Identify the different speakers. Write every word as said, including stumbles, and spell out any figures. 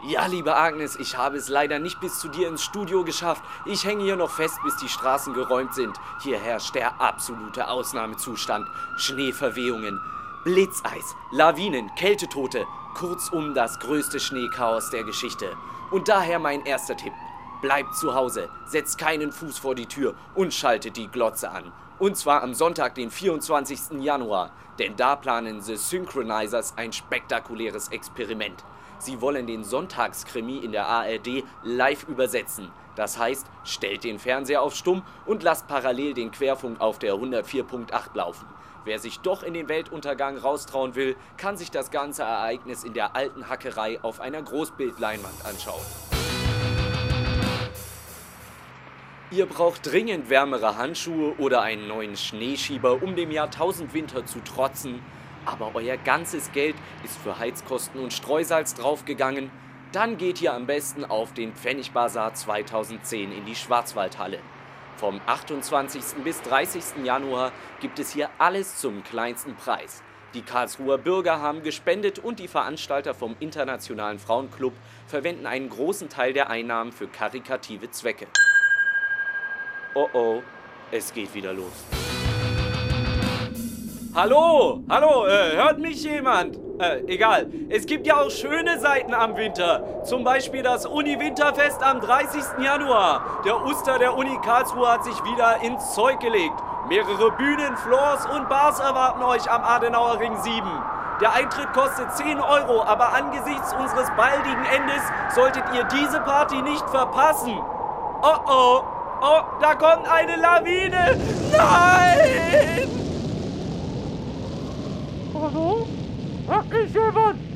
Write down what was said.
Speaker 1: Ja, liebe Agnes, ich habe es leider nicht bis zu dir ins Studio geschafft. Ich hänge hier noch fest, bis die Straßen geräumt sind. Hier herrscht der absolute Ausnahmezustand. Schneeverwehungen, Blitzeis, Lawinen, Kältetote. Kurzum das größte Schneechaos der Geschichte. Und daher mein erster Tipp. Bleibt zu Hause, setzt keinen Fuß vor die Tür und schaltet die Glotze an. Und zwar am Sonntag, den vierundzwanzigsten Januar. Denn da planen The Synchronizers ein spektakuläres Experiment. Sie wollen den Sonntagskrimi in der A R D live übersetzen. Das heißt, stellt den Fernseher auf Stumm und lasst parallel den Querfunk auf der hundertvier Punkt acht laufen. Wer sich doch in den Weltuntergang raustrauen will, kann sich das ganze Ereignis in der alten Hackerei auf einer Großbildleinwand anschauen. Ihr braucht dringend wärmere Handschuhe oder einen neuen Schneeschieber, um dem Jahrtausendwinter zu trotzen. Aber euer ganzes Geld ist für Heizkosten und Streusalz draufgegangen. Dann geht ihr am besten auf den Pfennigbasar zweitausendzehn in die Schwarzwaldhalle. Vom achtundzwanzigsten bis dreißigsten Januar gibt es hier alles zum kleinsten Preis. Die Karlsruher Bürger haben gespendet und die Veranstalter vom Internationalen Frauenclub verwenden einen großen Teil der Einnahmen für karitative Zwecke. Oh oh, es geht wieder los. Hallo, hallo, äh, hört mich jemand? Äh, egal. Es gibt ja auch schöne Seiten am Winter. Zum Beispiel das Uni-Winterfest am dreißigsten Januar. Der Uster der Uni Karlsruhe hat sich wieder ins Zeug gelegt. Mehrere Bühnen, Floors und Bars erwarten euch am Adenauer Ring sieben. Der Eintritt kostet zehn Euro, aber angesichts unseres baldigen Endes solltet ihr diese Party nicht verpassen. Oh oh, oh, da kommt eine Lawine. Nein!
Speaker 2: Hallo? Hat mich jemand?